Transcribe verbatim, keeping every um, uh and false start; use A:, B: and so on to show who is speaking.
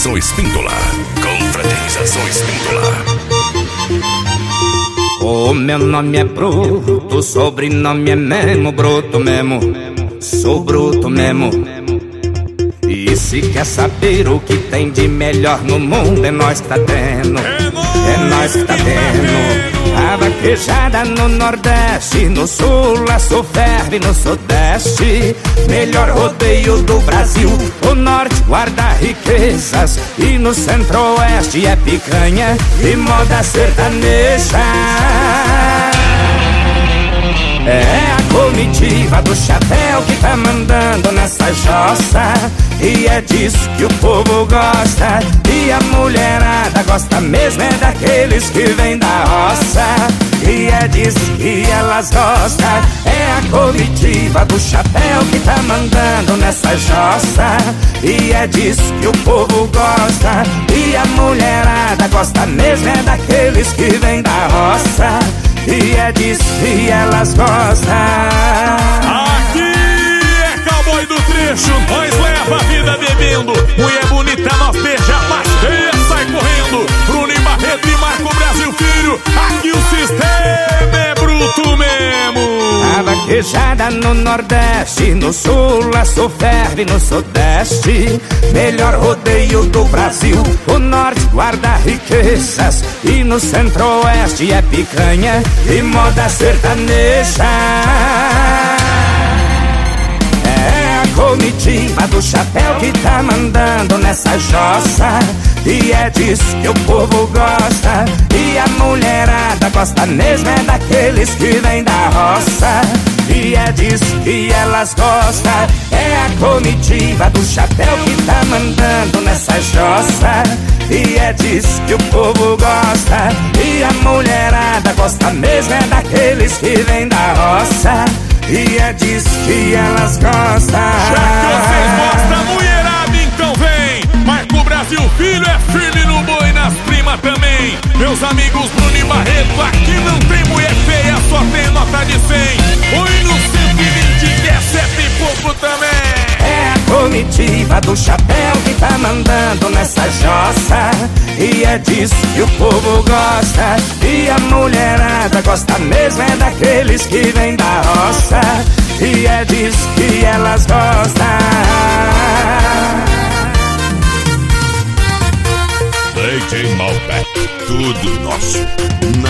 A: Confraternização Espíndola. Confraternização Espíndola.
B: O meu nome é Bruto, o sobrenome é mesmo Bruto mesmo. Sou bruto mesmo. E se quer saber o que tem de melhor no mundo, é nós que tá tendo. É nós que tá tendo. A vaquejada no Nordeste, no Sul, a sul ferve no Sudeste. Melhor rodeio do Brasil. O Norte guarda riquezas e no Centro-Oeste é picanha e moda sertaneja. É a comitiva do chapéu que tá mandando nessa jossa, e é disso que o povo gosta. E a mulherada gosta mesmo é daqueles que vêm da roça, e é disso que elas gostam. É a comitiva do chapéu que tá mandando nessa jossa, e é disso que o povo gosta. E a mulherada gosta mesmo é daqueles que vêm da roça, e é disso que elas gostam.
C: Aqui é cowboy do trecho, nós leva a vida bebendo. Mulher bonita, nós beija, pasteia, sai correndo. Bruno e Barreto e Marco Brasil Filho, aqui o sistema é bruto mesmo.
B: A vaquejada no Nordeste, no Sul, a sul ferve no Sudeste. Melhor rodeio do Brasil. O Norte guarda riquezas e no Centro-Oeste é picanha e moda sertaneja. É a comitiva do chapéu que tá mandando nessa jossa, e é disso que o povo gosta. E a mulherada gosta mesmo é daqueles que vêm da roça, e é disso que elas gostam. É a comitiva do chapéu que tá mandando nessa jossa, e é disso que o povo gosta. E a mulherada gosta mesmo é daqueles que vêm da roça, e é disso que elas gostam.
C: Já que vocês gostam, mulherada, então vem. Marco Brasil Filho é firme no boi, nas primas também. Meus amigos Bruno e Barreto, aqui não tem mulher feia, só tem nota de cem. Oi no cento e vinte que é sete e pouco também.
B: É a comitiva do chapéu que tá mandando nessa jossa, e é disso que o povo gosta. E a mulherada gosta mesmo é daqueles que vêm da roça, e é disso que elas gostam.
A: D J Malbec, tudo nosso.